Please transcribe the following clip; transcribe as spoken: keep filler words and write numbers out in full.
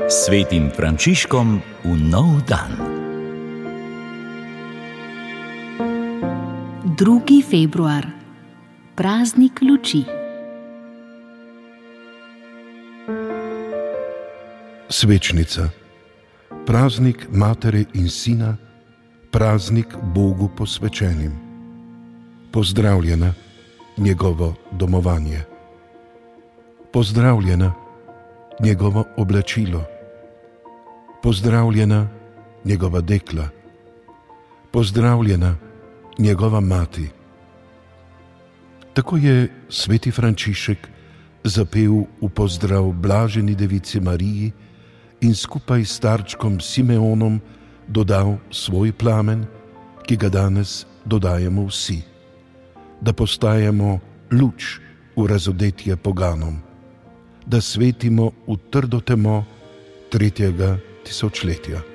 Svetim Frančiškom v nov dan. drugi februar, praznik luči. Svečnica, praznik Matere in Sina, praznik Bogu posvečenim. Pozdravljena njegovo domovanje. Pozdravljena njegovo oblačilo. Pozdravljena njegova dekla. Pozdravljena njegova mati. Tako je sveti Frančišek zapel v pozdrav blaženi devici Mariji in skupaj s starčkom Simeonom dodal svoj plamen, ki ga danes dodajemo vsi, da postajamo luč v razodetje poganom, da svetimo v trdo temo tretjega tisočletja.